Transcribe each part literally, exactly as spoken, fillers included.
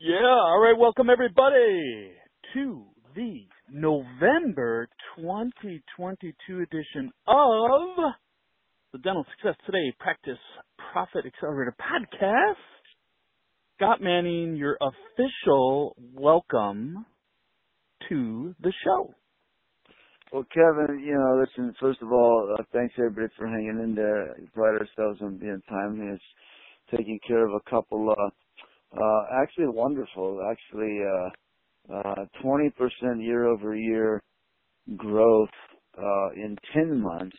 Yeah, all right, welcome everybody to the November twenty twenty-two edition of the Dental Success Today Practice Profit Accelerator Podcast. Scott Manning, your official welcome to the show. Well, Kevin, you know, listen, first of all, uh, thanks everybody for hanging in there. We pride ourselves on being timely. It's taking care of a couple, uh, uh, actually wonderful, actually, uh, uh, twenty percent year over year growth, uh, in ten months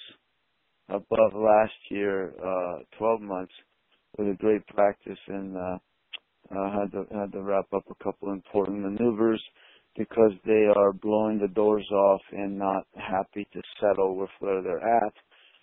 above last year, uh, twelve months with a great practice, and, uh, uh, had to, had to wrap up a couple important maneuvers because they are blowing the doors off and not happy to settle with where they're at,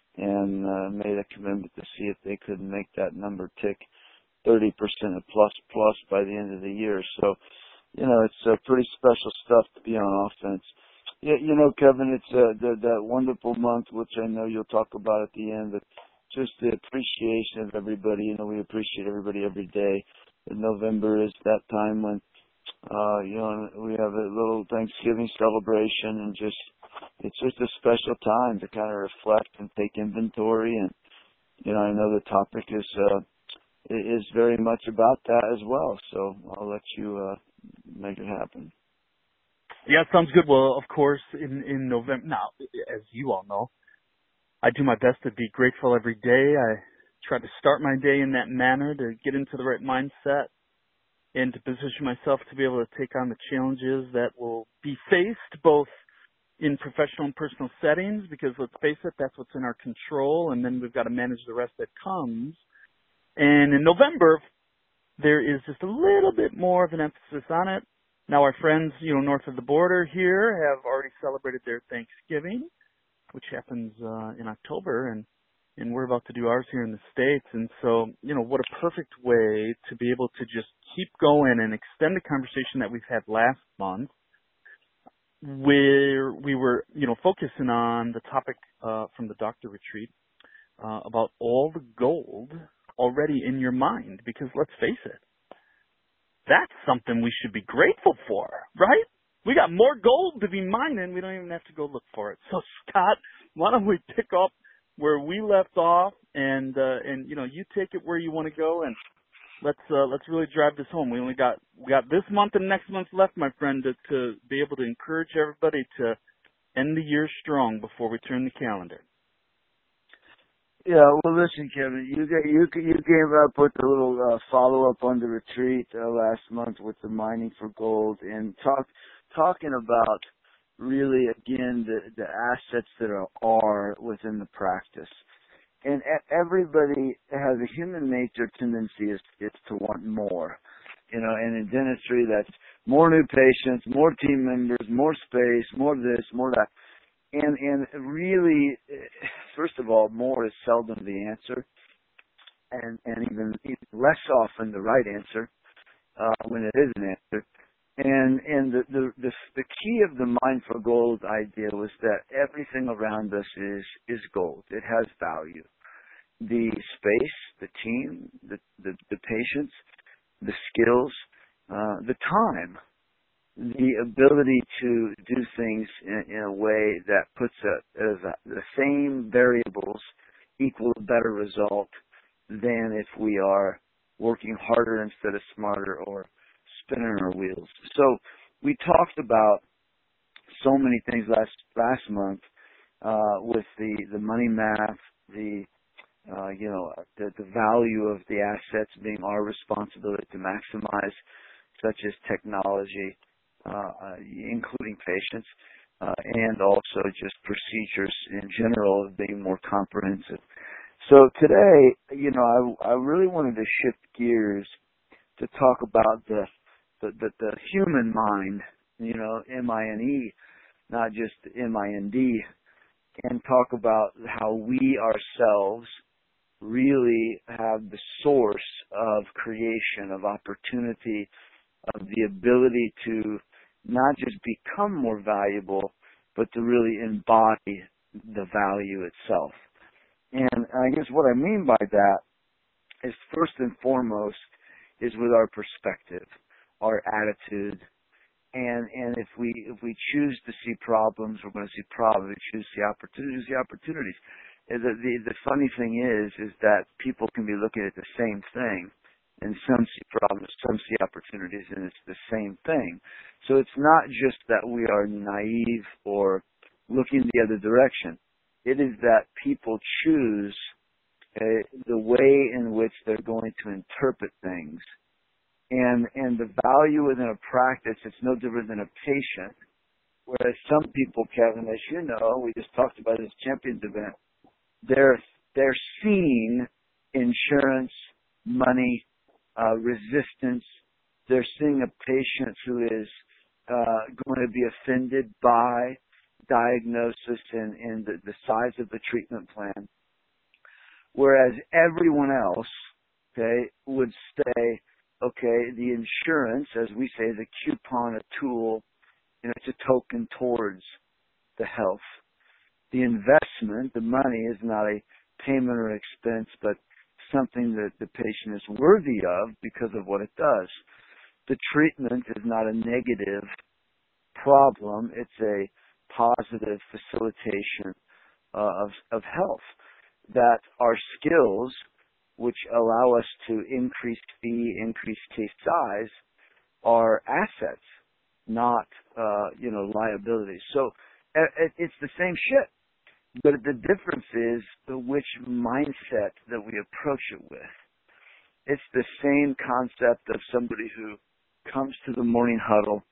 and uh, made a commitment to see if they could make that number tick thirty percent plus plus by the end of the year. So, you know, it's uh, pretty special stuff to be on offense. Yeah, you know, Kevin, it's uh, the, that wonderful month, which I know you'll talk about at the end, but just the appreciation of everybody. You know, we appreciate everybody every day. And November is that time when Uh, you know, we have a little Thanksgiving celebration, and just, it's just a special time to kind of reflect and take inventory. And, you know, I know the topic is, uh, is very much about that as well. So I'll let you, uh, make it happen. Yeah, sounds good. Well, of course, in, in November, now, as you all know, I do my best to be grateful every day. I try to start my day in that manner to get into the right mindset and to position myself to be able to take on the challenges that will be faced both in professional and personal settings, because let's face it, that's what's in our control, and then we've got to manage the rest that comes. And in November, there is just a little bit more of an emphasis on it. Now our friends, you know, north of the border here have already celebrated their Thanksgiving, which happens uh, in October, and and we're about to do ours here in the States. And so, you know, what a perfect way to be able to just keep going and extend the conversation that we've had last month, where we were, you know, focusing on the topic uh, from the doctor retreat uh, about all the gold already in your mind. Because let's face it, that's something we should be grateful for, right? We got more gold to be mining. We don't even have to go look for it. So, Scott, why don't we pick up where we left off, and uh, and you know, you take it where you want to go, and let's uh, let's really drive this home. We only got we got this month and next month left, my friend, to, to be able to encourage everybody to end the year strong before we turn the calendar. Yeah, well, listen, Kevin, you got, you you came up with a little uh, follow up on the retreat uh, last month with the mining for gold, and talk talking about really, again, the, the assets that are, are within the practice. And everybody has a human nature tendency is, is to want more. You know, and in dentistry, that's more new patients, more team members, more space, more this, more that. And, and really, first of all, more is seldom the answer, and, and even, even less often the right answer uh, when it is an answer. And and the, the the the key of the Mine for Gold idea was that everything around us is is gold. It has value. The space, the team, the the, the patients, the skills, uh, the time, the ability to do things in, in a way that puts a, as a, the same variables equal a better result than if we are working harder instead of smarter, or spinning our wheels. So we talked about so many things last last month uh, with the, the money math, the uh, you know the, the value of the assets being our responsibility to maximize, such as technology, uh, including patients, uh, and also just procedures in general being more comprehensive. So today, you know, I, I really wanted to shift gears to talk about the The, the, the human mind, you know, M I N E, not just M I N D, and talk about how we ourselves really have the source of creation, of opportunity, of the ability to not just become more valuable, but to really embody the value itself. And I guess what I mean by that is, first and foremost, is with our perspective. our attitude. And and if we if we choose to see problems, we're going to see problems. If we choose to see opportunities, see opportunities. And the, the the funny thing is is that people can be looking at the same thing, and some see problems, some see opportunities, and it's the same thing. So it's not just that we are naive or looking the other direction. It is that people choose uh, the way in which they're going to interpret things. And and the value within a practice, it's no different than a patient. Whereas some people, Kevin, as you know, we just talked about this Champions event, they're, they're seeing insurance, money, uh, resistance. They're seeing a patient who is uh, going to be offended by diagnosis and, and the, the size of the treatment plan. Whereas everyone else, okay, would say, okay, the insurance, as we say, is a coupon, a tool, you know, it's a token towards the health. The investment, the money, is not a payment or expense, but something that the patient is worthy of because of what it does. The treatment is not a negative problem. It's a positive facilitation uh, of, of health. That our skills, which allow us to increase fee, increase case size, are assets, not, uh, you know, liabilities. So uh, it's the same shit. But the difference is the which mindset that we approach it with. It's the same concept of somebody who comes to the morning huddle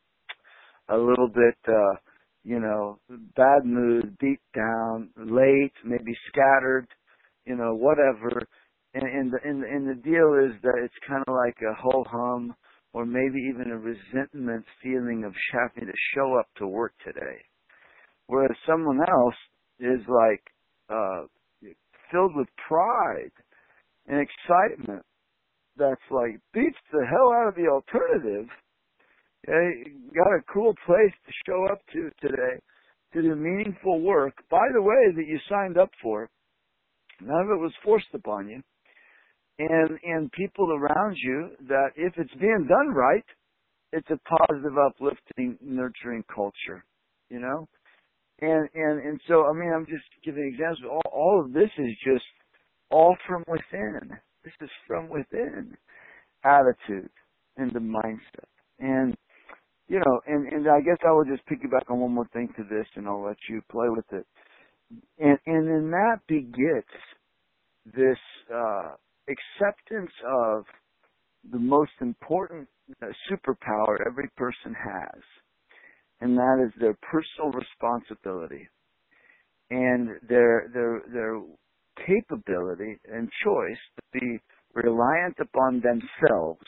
a little bit, uh, you know, bad mood, beat down, late, maybe scattered, you know, whatever. And, and, the, and, and the deal is that it's kind of like a ho-hum or maybe even a resentment feeling of having to show up to work today. Whereas someone else is like uh, filled with pride and excitement that's like beats the hell out of the alternative. Okay, got a cool place to show up to today to do meaningful work, by the way, that you signed up for. None of it was forced upon you. And and people around you that if it's being done right, it's a positive, uplifting, nurturing culture, you know? And, and, and so, I mean, I'm just giving examples. All, all of this is just all from within. This is from within. Attitude and the mindset. And, you know, and, and I guess I will just piggyback on one more thing to this and I'll let you play with it. And, and then that begets this, uh, acceptance of the most important uh, superpower every person has. And that is their personal responsibility and their their their capability and choice to be reliant upon themselves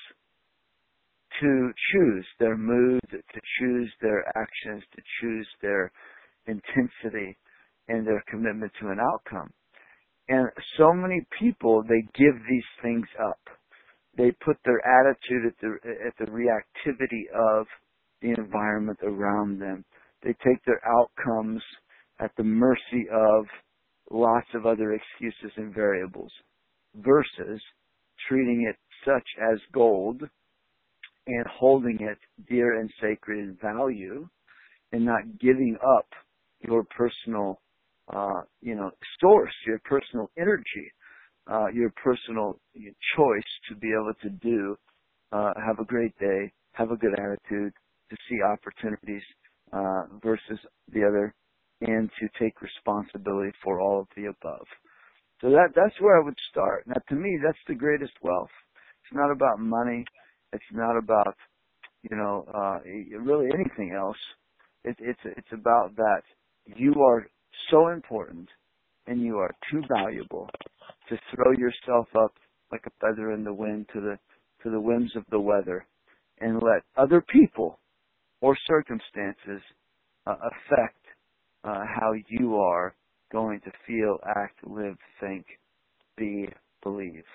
to choose their mood, to choose their actions, to choose their intensity and their commitment to an outcome. And so many people, they give these things up. They put their attitude at the at the reactivity of the environment around them. They take their outcomes at the mercy of lots of other excuses and variables versus treating it such as gold and holding it dear and sacred in value and not giving up your personal, uh, you know, source, your personal energy, uh, your personal choice to be able to do, uh, have a great day, have a good attitude, to see opportunities uh, versus the other, and to take responsibility for all of the above. So that that's where I would start. Now, to me, that's the greatest wealth. It's not about money. It's not about, you know, uh, really anything else. It, it's it's about that you are so important and you are too valuable to throw yourself up like a feather in the wind to the to the whims of the weather and let other people or circumstances uh, affect uh, how you are going to feel, act, live, think, be, believe.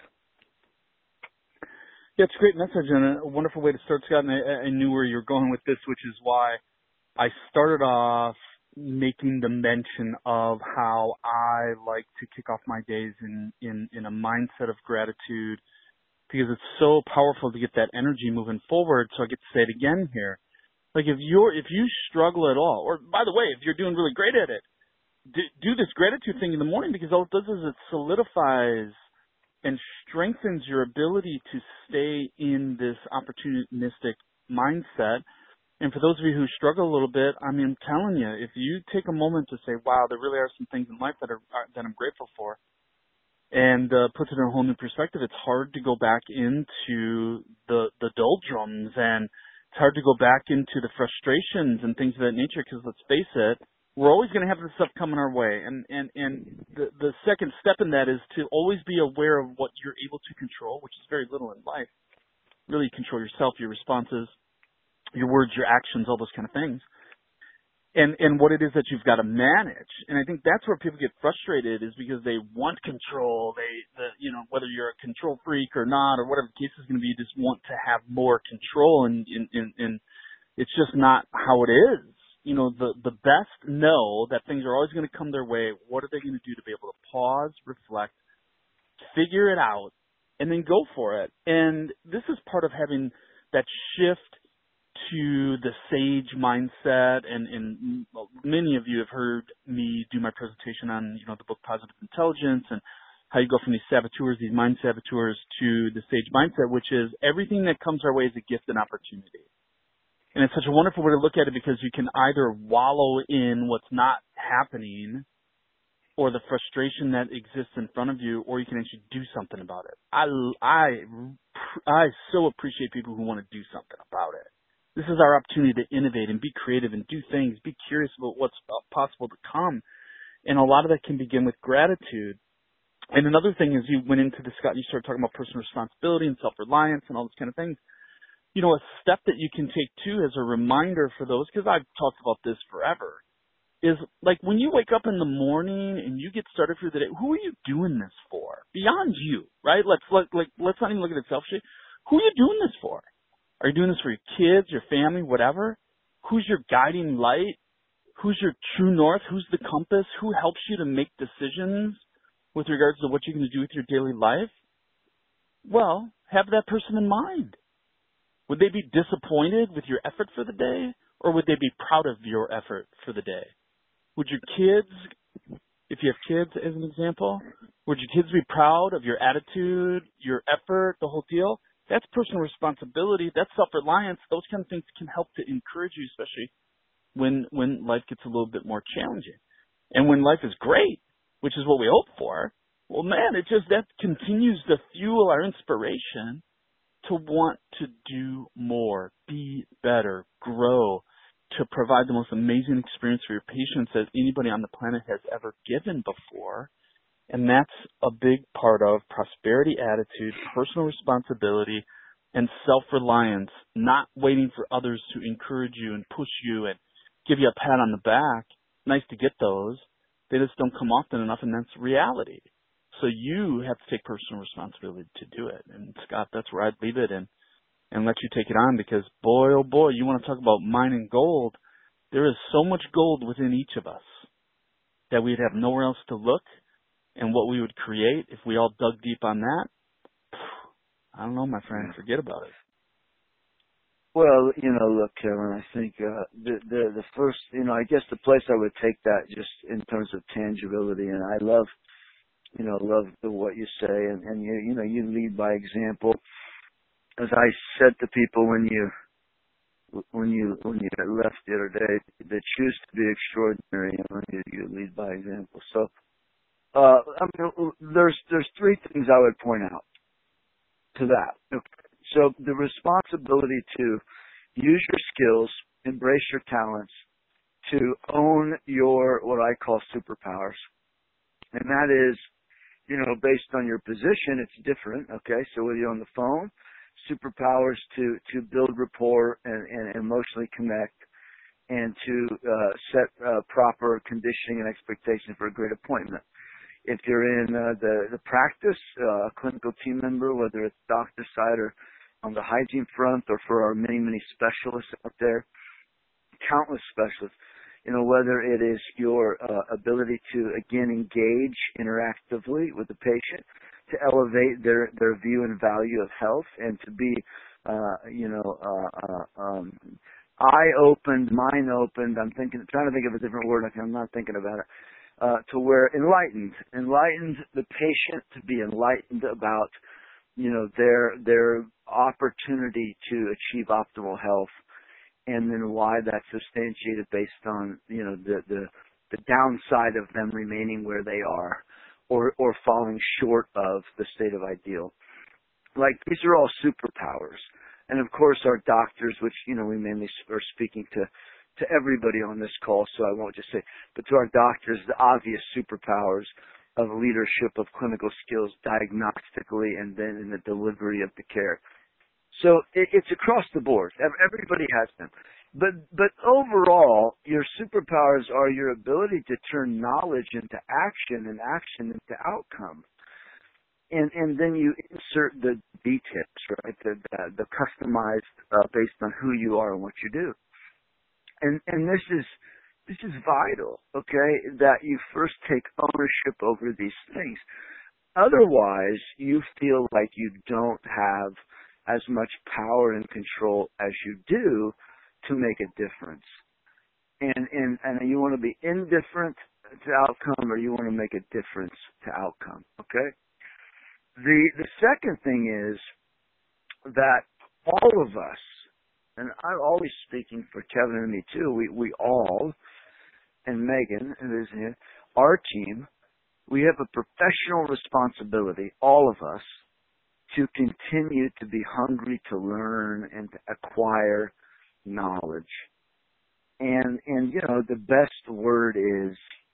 Yeah, it's a great message and a wonderful way to start, Scott. And I, I knew where you were going with this, which is why I started off making the mention of how I like to kick off my days in, in, in a mindset of gratitude because it's so powerful to get that energy moving forward. So I get to say it again here. Like if you're, if you struggle at all, or by the way, if you're doing really great at it, do, do this gratitude thing in the morning, because all it does is it solidifies and strengthens your ability to stay in this opportunistic mindset. And for those of you who struggle a little bit, I mean, I'm telling you, if you take a moment to say, wow, there really are some things in life that are, are that I'm grateful for, and uh, puts it in a whole new perspective, it's hard to go back into the the doldrums, and it's hard to go back into the frustrations and things of that nature, because let's face it, we're always going to have this stuff coming our way. And, and, and the, the second step in that is to always be aware of what you're able to control, which is very little in life. Really control yourself, your responses, your words, your actions, all those kind of things. And, and what it is that you've got to manage. And I think that's where people get frustrated, is because they want control. They, the, you know, whether you're a control freak or not, or whatever the case is going to be, you just want to have more control. And, and, and, and it's just not how it is. You know, the, the best know that things are always going to come their way. What are they going to do to be able to pause, reflect, figure it out, and then go for it? And this is part of having that shift to the sage mindset. And, and many of you have heard me do my presentation on, you know, the book Positive Intelligence, and how you go from these saboteurs, these mind saboteurs, to the sage mindset, which is everything that comes our way is a gift and opportunity. And it's such a wonderful way to look at it, because you can either wallow in what's not happening, or the frustration that exists in front of you, or you can actually do something about it. I, I, I so appreciate people who want to do something about it. This is our opportunity to innovate and be creative and do things, be curious about what's possible to come. And a lot of that can begin with gratitude. And another thing is, you went into this, you started talking about personal responsibility and self-reliance and all those kind of things. You know, a step that you can take too as a reminder for those, because I've talked about this forever, is like when you wake up in the morning and you get started for the day, who are you doing this for? Beyond you, right? Let's let, like let's not even look at it selfishly. Who are you doing this for? Are you doing this for your kids, your family, whatever? Who's your guiding light? Who's your true north? Who's the compass? Who helps you to make decisions with regards to what you're going to do with your daily life? Well, have that person in mind. Would they be disappointed with your effort for the day, or would they be proud of your effort for the day? Would your kids, if you have kids as an example, would your kids be proud of your attitude, your effort, the whole deal? That's personal responsibility. That's self-reliance. Those kind of things can help to encourage you, especially when when life gets a little bit more challenging. And when life is great, which is what we hope for, well, man, it just, that continues to fuel our inspiration to want to do more, be better, grow, to provide the most amazing experience for your patients that anybody on the planet has ever given before. And that's a big part of prosperity attitude, personal responsibility, and self-reliance, not waiting for others to encourage you and push you and give you a pat on the back. Nice to get those. They just don't come often enough, and that's reality. So you have to take personal responsibility to do it. And Scott, that's where I'd leave it and, and let you take it on, because boy, oh boy, you want to talk about mining gold. There is so much gold within each of us that we'd have nowhere else to look, and what we would create if we all dug deep on that. I don't know, my friend, forget about it. Well, you know, look, Kevin, I think uh, the, the the first, you know, I guess the place I would take that just in terms of tangibility, and I love, you know, love the, what you say, and, and you, you know, you lead by example. As I said to people when you when you when you left the other day, that choose to be extraordinary, you know, you, you lead by example. So, uh, I mean, there's there's three things I would point out to that. So the responsibility to use your skills, embrace your talents, to own your, what I call superpowers. And that is, you know, based on your position, it's different, okay? So whether you're on the phone, superpowers to, to build rapport and, and emotionally connect, and to uh, set uh, proper conditioning and expectation for a great appointment. If you're in uh, the, the practice, uh, a clinical team member, whether it's doctor side or on the hygiene front, or for our many, many specialists out there, countless specialists, you know, whether it is your uh, ability to, again, engage interactively with the patient, to elevate their, their view and value of health and to be, uh, you know, uh, uh, um, eye opened, mind opened. I'm thinking, trying to think of a different word. I'm not thinking about it. Uh, to where enlightened, enlightened the patient to be enlightened about, you know, their, their opportunity to achieve optimal health, and then why that's substantiated based on, you know, the, the, the downside of them remaining where they are or, or falling short of the state of ideal. Like, these are all superpowers. And of course our doctors, which, you know, we mainly are speaking to, to everybody on this call, so I won't just say, but to our doctors, the obvious superpowers of leadership, of clinical skills, diagnostically, and then in the delivery of the care. So it, it's across the board. Everybody has them. But, but overall, your superpowers are your ability to turn knowledge into action and action into outcome. And, and then you insert the details, right? The, the, the customized, uh, based on who you are and what you do. And, and this is, this is vital, okay? That you first take ownership over these things. Otherwise, you feel like you don't have as much power and control as you do to make a difference. And, and, and you want to be indifferent to outcome, or you want to make a difference to outcome, okay? The, the second thing is that all of us, and I'm always speaking for Kevin and me too, we, we all, and Megan, who is here, our team, we have a professional responsibility, all of us, to continue to be hungry to learn and to acquire knowledge. And, and, you know, the best word is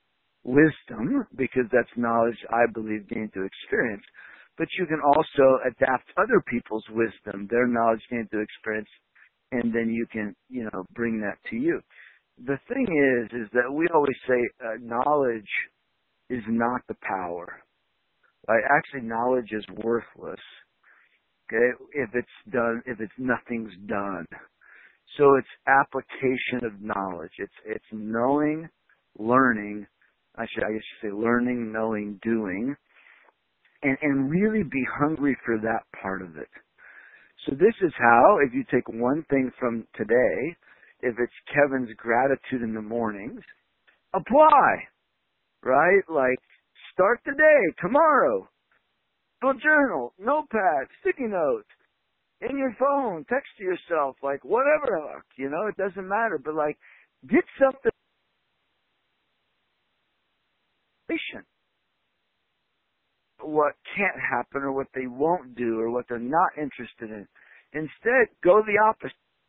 wisdom, because that's knowledge, I believe, gained through experience. But you can also adapt other people's wisdom, their knowledge gained through experience, and then you can, you know, bring that to you. The thing is, is that we always say uh, knowledge is not the power. Right? Actually, knowledge is worthless. Okay, if it's done, if it's nothing's done. So it's application of knowledge. It's it's knowing, learning. I should I should say learning, knowing, doing, and and really be hungry for that part of it. So this is how, if you take one thing from today, if it's Kevin's gratitude in the mornings, apply, right? Like, start today, tomorrow. Go journal, notepad, sticky note, in your phone, text to yourself, like whatever, you know, it doesn't matter. But like, get something. What can't happen or what they won't do or what they're not interested in. Instead, go the opposite.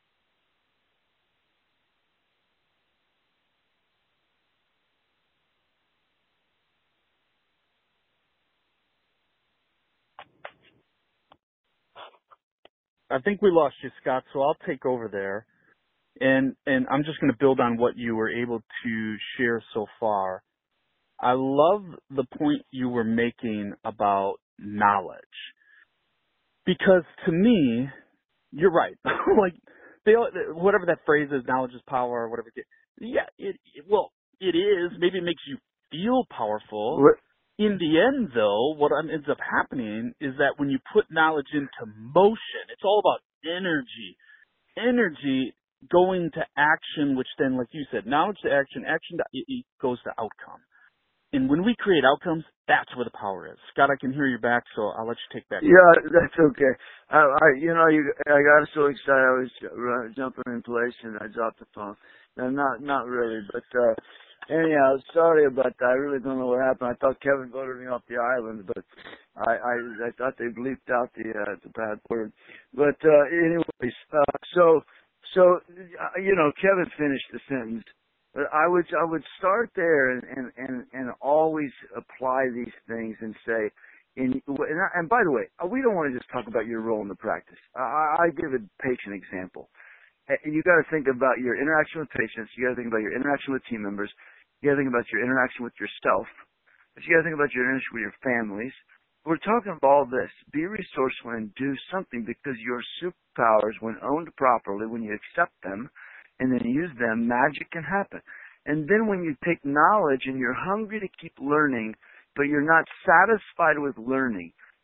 I think we lost you, Scott, so I'll take over there. And and I'm just going to build on what you were able to share so far. I love the point you were making about knowledge. Because to me, you're right. Like, they, whatever that phrase is, knowledge is power or whatever. Yeah, it, it well, it is. Maybe it makes you feel powerful. What? In the end, though, what ends up happening is that when you put knowledge into motion, it's all about energy. Energy going to action, which then, like you said, knowledge to action, action to, it goes to outcome. And when we create outcomes, that's where the power is. Scott, I can hear you back, so I'll let you take that. Yeah, that's okay. I, I you know, you, I got so excited I was uh, jumping in place and I dropped the phone. No, not, not really, but uh, anyhow, sorry about that. I really don't know what happened. I thought Kevin voted me off the island, but I, I, I thought they bleeped out the, uh, the bad word. But uh, anyways, uh, so, so uh, you know, Kevin finished the sentence. But I would I would start there and, and, and, and always apply these things and say, in, and, I, and by the way, we don't want to just talk about your role in the practice. I, I give a patient example. And you got to think about your interaction with patients. You got to think about your interaction with team members. You got to think about your interaction with yourself. But you got to think about your interaction with your families. We're talking about all this. Be resourceful and do something, because your superpowers, when owned properly, when you accept them, and then use them, magic can happen. And then when you take knowledge and you're hungry to keep learning, but you're not satisfied with learning,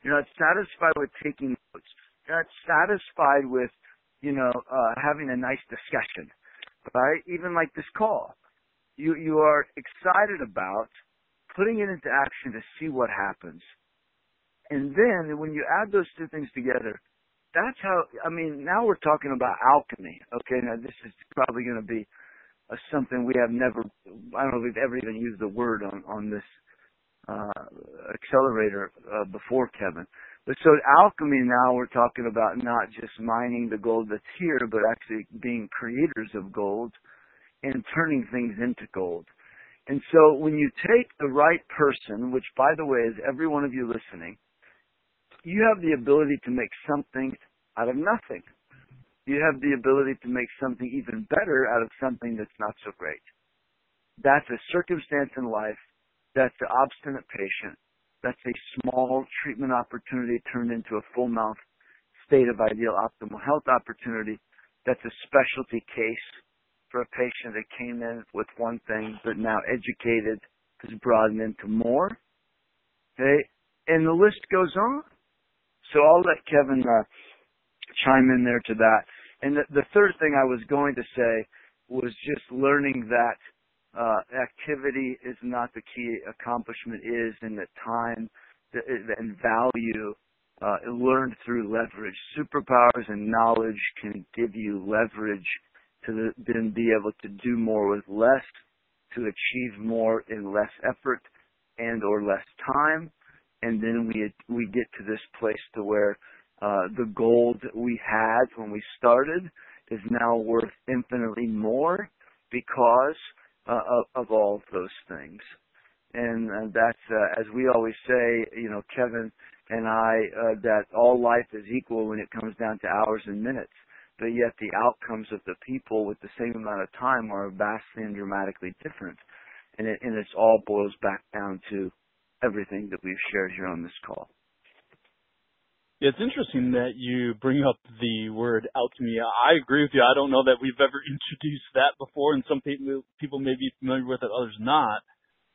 You're not satisfied with taking notes. You're not satisfied with, you know, uh, having a nice discussion, right? Even like this call. You, you are excited about putting it into action to see what happens. And then when you add those two things together, that's how, I mean, now we're talking about alchemy. Okay, now this is probably going to be uh, something we have never, I don't know if we've ever even used the word on, on this uh, accelerator uh, before, Kevin. But so alchemy now we're talking about not just mining the gold that's here, but actually being creators of gold and turning things into gold. And so when you take the right person, which by the way is every one of you listening, you have the ability to make something out of nothing. You have the ability to make something even better out of something that's not so great. That's a circumstance in life. That's the obstinate patient. That's a small treatment opportunity turned into a full mouth state of ideal optimal health opportunity. That's a specialty case for a patient that came in with one thing but now educated has broadened into more. Okay? And the list goes on. So I'll let Kevin uh, chime in there to that. And the, the third thing I was going to say was just learning that uh, activity is not the key. Accomplishment is, and that time and value uh, learned through leverage. Superpowers and knowledge can give you leverage to the, then be able to do more with less, to achieve more in less effort and or less time. And then we we get to this place to where uh, the gold that we had when we started is now worth infinitely more because uh, of, of all of those things. And uh, that's, uh, as we always say, you know, Kevin and I, uh, that all life is equal when it comes down to hours and minutes. But yet the outcomes of the people with the same amount of time are vastly and dramatically different. And it, and it all boils back down to everything that we've shared here on this call. It's interesting that you bring up the word alchemy. I agree with you. I don't know that we've ever introduced that before, and some people people may be familiar with it, others not.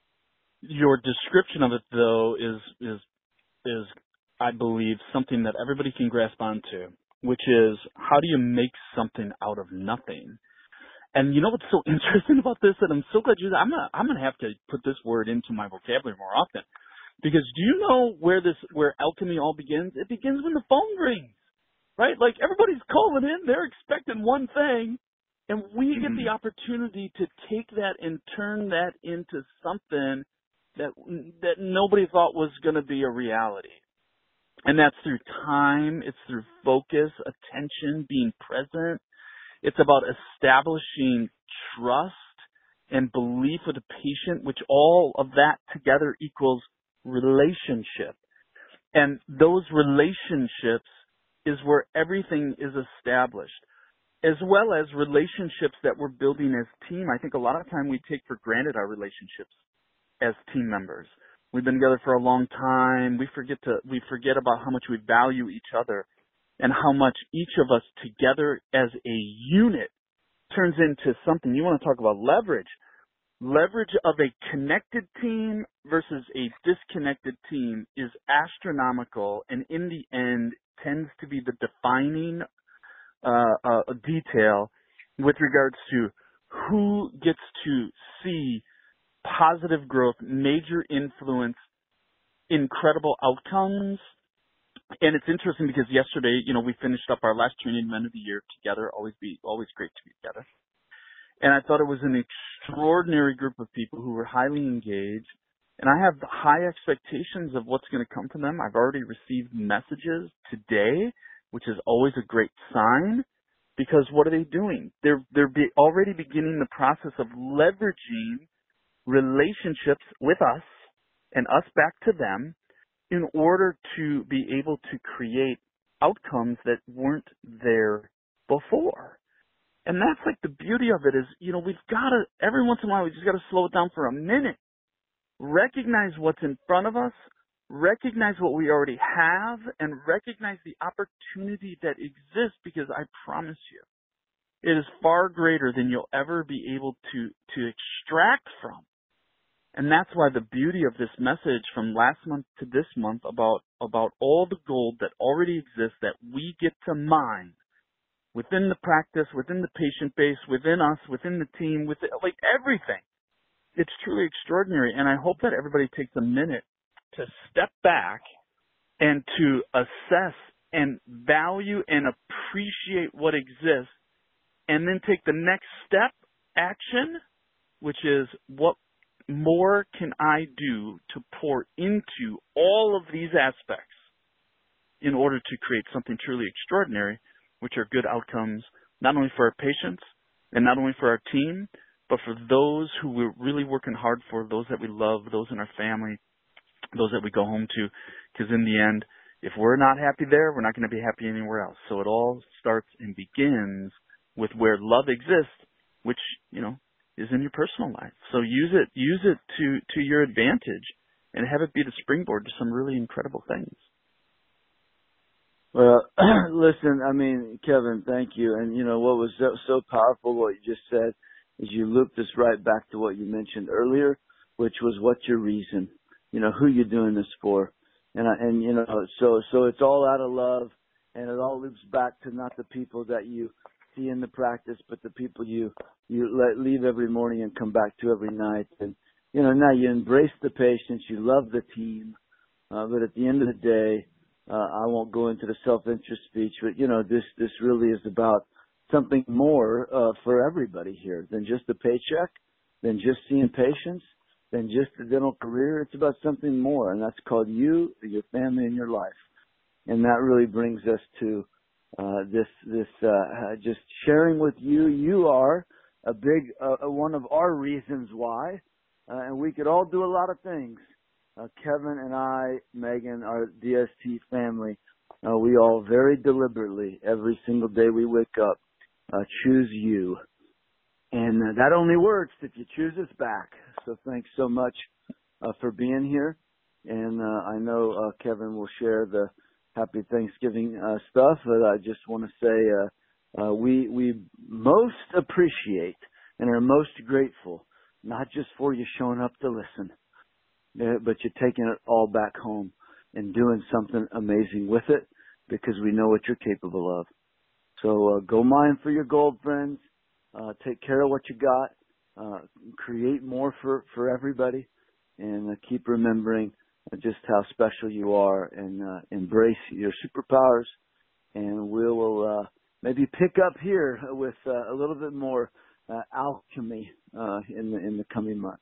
Your description of it, though, is is is I believe something that everybody can grasp onto, which is how do you make something out of nothing? And you know what's so interesting about this? That I'm so glad you. I'm gonna I'm gonna have to put this word into my vocabulary more often, because do you know where this where alchemy all begins? It begins when the phone rings, right? Like everybody's calling in, they're expecting one thing, and we get the opportunity to take that and turn that into something that that nobody thought was going to be a reality. And that's through time. It's through focus, attention, being present. It's about establishing trust and belief with a patient, which all of that together equals relationship. And those relationships is where everything is established, as well as relationships that we're building as team. I think a lot of time we take for granted our relationships as team members. We've been together for a long time. We forget to, we forget about how much we value each other and how much each of us together as a unit turns into something. You want to talk about leverage. Leverage of a connected team versus a disconnected team is astronomical, and in the end tends to be the defining uh, uh, detail with regards to who gets to see positive growth, major influence, incredible outcomes. And it's interesting because yesterday, you know, we finished up our last training event of the year together. Always be, always great to be together. And I thought it was an extraordinary group of people who were highly engaged. And I have high expectations of what's going to come from them. I've already received messages today, which is always a great sign, because what are they doing? They're, they're be already beginning the process of leveraging relationships with us and us back to them in order to be able to create outcomes that weren't there before. And that's like the beauty of it is, you know, we've got to, every once in a while, we just got to slow it down for a minute, recognize what's in front of us, recognize what we already have, and recognize the opportunity that exists, because I promise you, it is far greater than you'll ever be able to, to extract from. And that's why the beauty of this message from last month to this month about, about all the gold that already exists that we get to mine within the practice, within the patient base, within us, within the team, within, like everything. It's truly extraordinary. And I hope that everybody takes a minute to step back and to assess and value and appreciate what exists, and then take the next step, action, which is what more can I do to pour into all of these aspects in order to create something truly extraordinary, which are good outcomes, not only for our patients and not only for our team, but for those who we're really working hard for, those that we love, those in our family, those that we go home to, because in the end, if we're not happy there, we're not going to be happy anywhere else. So it all starts and begins with where love exists, which, you know, is in your personal life. So use it, use it to, to your advantage and have it be the springboard to some really incredible things. Well, listen, I mean, Kevin, thank you. And, you know, what was so, so powerful, what you just said, is you looped us right back to what you mentioned earlier, which was what's your reason? You know, who you're doing this for. And, I, and you know, so so it's all out of love, and it all loops back to not the people that you see in the practice, but the people you, you let leave every morning and come back to every night. And, you know, now you embrace the patients, you love the team, uh, but at the end of the day, uh, I won't go into the self-interest speech, but, you know, this, this really is about something more uh, for everybody here than just a paycheck, than just seeing patients, than just a dental career. It's about something more, and that's called you, your family, and your life. And that really brings us to uh, this, this uh, just sharing with you. You are a big uh, one of our reasons why, uh, and we could all do a lot of things. Uh, Kevin and I, Megan, our D S T family, uh, we all very deliberately, every single day we wake up, uh, choose you. And uh, that only works if you choose us back. So thanks so much uh, for being here. And uh, I know uh, Kevin will share the Happy Thanksgiving uh, stuff, but I just want to say uh, uh, we we most appreciate and are most grateful, not just for you showing up to listen, uh, but you're taking it all back home and doing something amazing with it, because we know what you're capable of. So uh, go mine for your gold, friends. Uh, take care of what you got. Uh, create more for, for everybody, and uh, keep remembering uh, just how special you are, and uh, embrace your superpowers. And we will uh, maybe pick up here with uh, a little bit more uh, alchemy uh, in the in the coming months.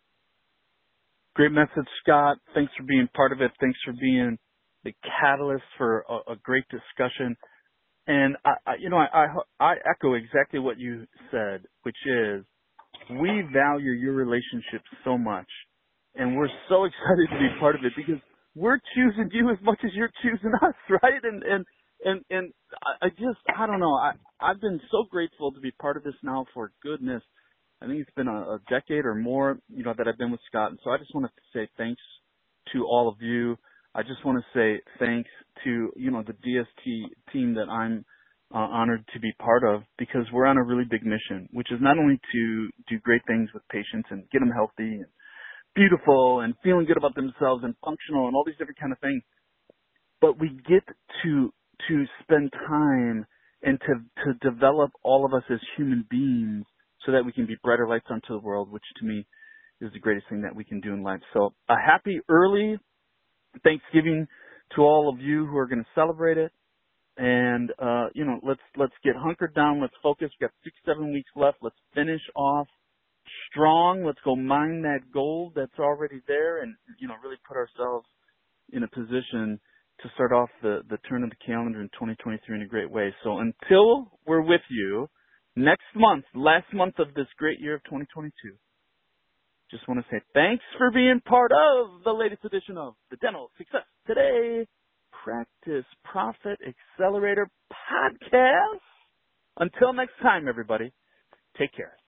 Great message, Scott. Thanks for being part of it. Thanks for being the catalyst for a, a great discussion. And I, I you know, I, I, I echo exactly what you said, which is we value your relationship so much, and we're so excited to be part of it, because we're choosing you as much as you're choosing us, right? And and and and I I just I don't know. I I've been so grateful to be part of this now for goodness. I think it's been a, a decade or more, you know, that I've been with Scott, and so I just wanted to say thanks to all of you. I just want to say thanks to, you know, the D S T team that I'm uh, honored to be part of, because we're on a really big mission, which is not only to do great things with patients and get them healthy and beautiful and feeling good about themselves and functional and all these different kind of things, but we get to to spend time and to, to develop all of us as human beings so that we can be brighter lights onto the world, which to me is the greatest thing that we can do in life. So a happy early Thanksgiving to all of you who are going to celebrate it. And, uh, you know, let's, let's get hunkered down. Let's focus. We've got six, seven weeks left. Let's finish off strong. Let's go mine that gold that's already there, and, you know, really put ourselves in a position to start off the, the turn of the calendar in twenty twenty-three in a great way. So until we're with you next month, last month of this great year of twenty twenty-two, just want to say thanks for being part of the latest edition of the Dental Success Today Practice Profit Accelerator podcast. Until next time, everybody, take care.